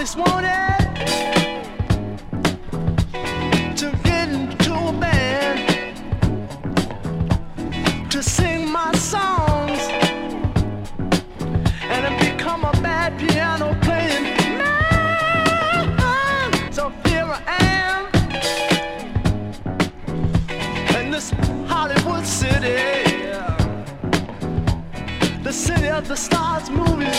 always wanted to get into a band to sing my songs and then become a bad piano playing man. So here I am in this Hollywood city, the city of the stars, movie